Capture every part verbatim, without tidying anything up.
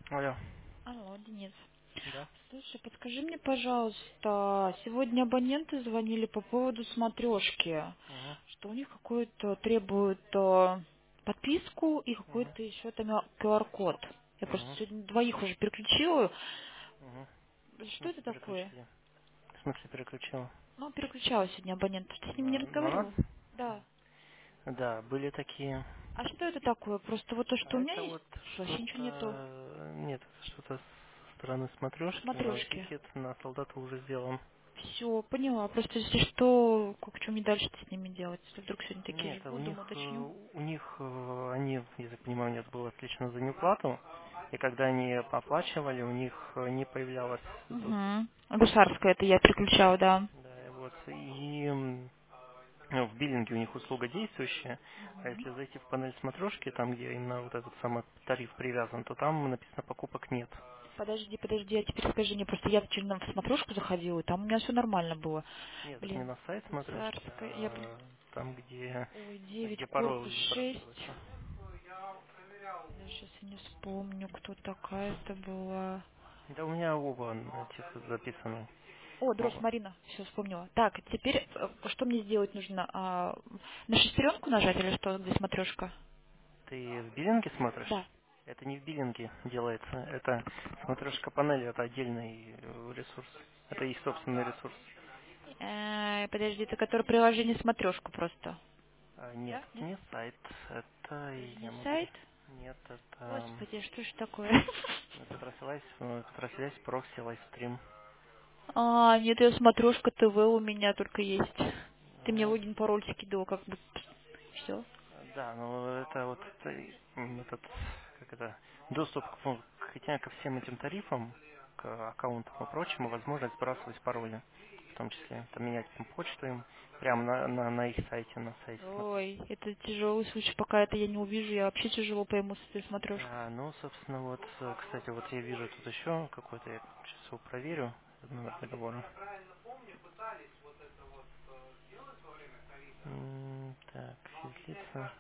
Алло, Алло, Денис. да? Слушай, подскажи мне, пожалуйста, сегодня абоненты звонили по поводу смотрешки, Угу, что у них какую-то требуют э, подписку и угу, какой-то еще там ку ар код. Я просто угу, сегодня двоих уже переключила. угу. В Что это смысле такое? переключили? В смысле переключил? Ну, переключала сегодня абонента. Ты с ним не На, на нас? разговаривал? Да. Да, были такие. А что это такое? Просто вот то, А что у меня это есть, вот вообще ничего нету. что-то... Нет, это что-то со стороны смотрешки, но Смотрешки. тикет на солдата уже сделан. Все, поняла. Просто если что, как что мне дальше с ними делать? Если вдруг сегодня такие же Нет, а у будут, них, думаю, уточню. э, у них, э, они, я так понимаю, нет, было отключено за неуплату, и когда они оплачивали, у них э, не появлялось доступ. Угу. Гусарская это я переключала, да. Да, и вот, и м, ну, в биллинге у них услуга действующая, а Мгм. если зайти в панель смотрешки, там, где именно вот этот самый тариф привязан, то там написано покупок нет. Подожди, подожди, а теперь скажи мне, просто я вчера в смотрушку заходила, и там у меня все нормально было. Нет, это не Блин, на сайт смотрешки, гусарская, я... прям- а там, где, Ой, девять где корпус пароль шесть. сбрасывается. Я сейчас не вспомню, кто такая это была. Да у меня оба этих записаны. О, Дрос Оба. Марина, все вспомнила. Так, теперь э, что мне сделать нужно? А, на шестеренку нажать или что, где смотрешка? Ты в биллинге Да. смотришь? Это не в биллинге делается, это смотрешка панели, это отдельный э, ресурс. Это их собственный ресурс. Э, подожди, это который приложение смотрешку просто. А, нет, Да? это Нет? не сайт, это Это я не могу... сайт? Нет, это... Господи, что ж такое? Это трансляйс, э, трансляйс прокси лайвстрим. А, нет, я смотрешка ТВ у меня только есть. Ты мне Ну, логин, пароль скидывал, как бы все. да, но это вот э, м, этот, как это, доступ к, фун- к этим- ко всем этим тарифам, к аккаунтам и прочему, возможность сбрасывать пароли, в том числе, там, менять там почту им, прямо на, на, на их сайте, на сайте. смо- Ой, это тяжелый случай, пока это я не увижу, я вообще тяжело пойму с этой смотрешкой. Да, ну, собственно, вот, э, кстати, вот я вижу тут еще какой-то, я сейчас его проверю, номер договора. М, Так, физлица.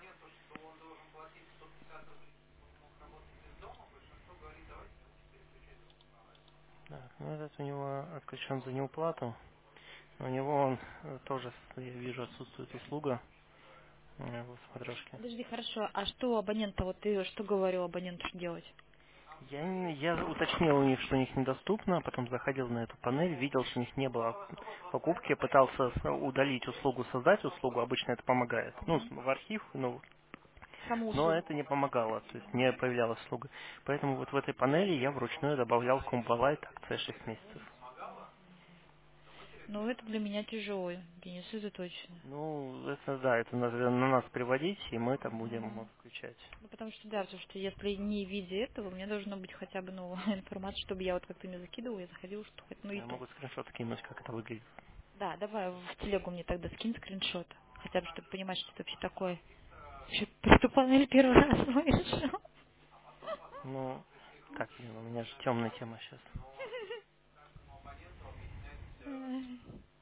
Так, ну этот у него отключен за неуплату. У него он э, тоже, с- я вижу, отсутствует услуга э, в смотрешке. Подожди, хорошо, а что у абонента, вот ты что говорил абоненту делать? Я, не- я уточнил у них, что у них недоступно, а потом заходил на эту панель, видел, что у них не было покупки, пытался с- удалить услугу, создать услугу, обычно это помогает. Ну, с- Мгм. в архив, ну, Саму но услугу. это не помогало, то есть не появлялась услуга. Поэтому вот в этой панели я вручную добавлял комбо-лайт акция шесть месяцев. Ну, это для меня тяжело, Денис, это точно. Ну, это да, это надо на нас приводить, и мы там будем его Мгм. включать. Ну, потому что, да, потому что если не видя этого, мне должно быть хотя бы, ну, информация, чтобы я вот как-то не закидывала, я заходила, что хоть, ну и Я то. могу скриншот кинуть, как это выглядит. Да, давай в телегу мне тогда скинь скриншот. Хотя бы, чтобы понимать, что это вообще такое. Вообще, про эту панель первый раз слышу. Ну, так, блин, у меня же темная тема сейчас. Ай.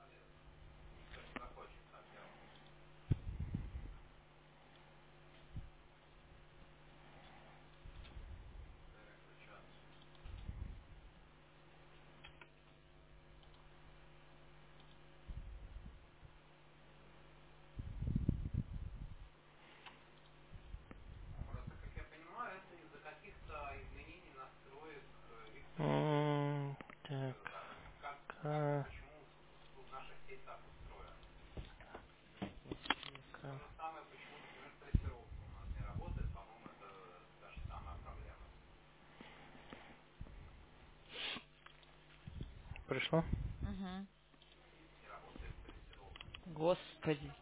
М, Так, а, ка- пришло? Мгм. Господи.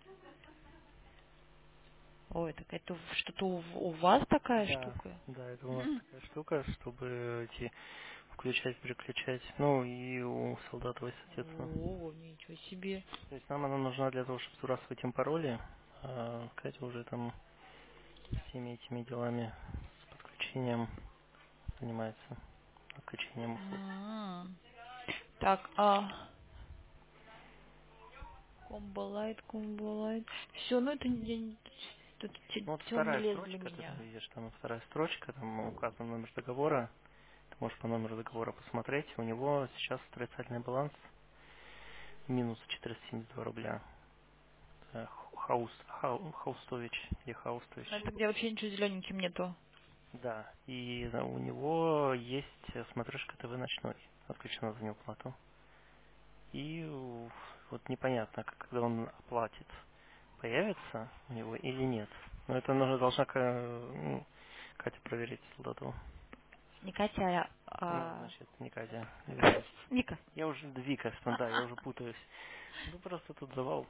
Ой, так это что-то у, у вас такая Да, штука? да, это у нас такая штука, чтобы эти включать, переключать. Ну, и у солдатовой, соответственно. О, ничего себе. То есть нам она нужна для того, чтобы сбрасывать им пароли, а Катя уже там всеми этими делами с подключением занимается, отключением услуг. М. Так, а комбо лайт, комбо лайт. Все, ну это не... Что-то Ну, вот темный вторая лес для строчка, ты там меня. видишь, там вторая строчка, там указан номер договора. Ты можешь по номеру договора посмотреть. У него сейчас отрицательный баланс минус четыреста семьдесят два рубля. Это Хаус, Хау- Хаустович или Хаустович. Это где вообще ничего зелененьким нету. Да, и э, у него есть э, смотришка ТВ ночной, отключена за неуплату. И э, вот непонятно, как- когда он оплатит, появится у него или нет. Но это нужно должна Ка- ну, Катя проверить солдату. Не Катя, Ну, а... значит, не Катя, Вика. Ника. Я уже Вика, да, я уже путаюсь. Ну просто тут завал.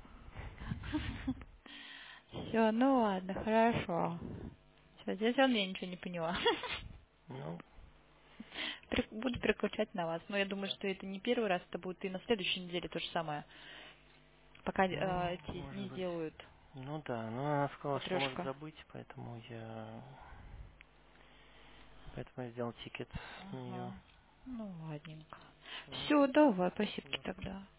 Все, ну ладно, хорошо. Все, здесь он я ничего не поняла. Ну, При- Буду переключать на вас. Но я думаю, что это не первый раз, это будет и на следующей неделе то же самое. Пока ну, э, эти может не быть. сделают Ну да, но она сказала, что может матрешка. забыть, поэтому я поэтому я сделал тикет на нее. Ага. Ну, ладненько. Все, давай, спасибо тогда.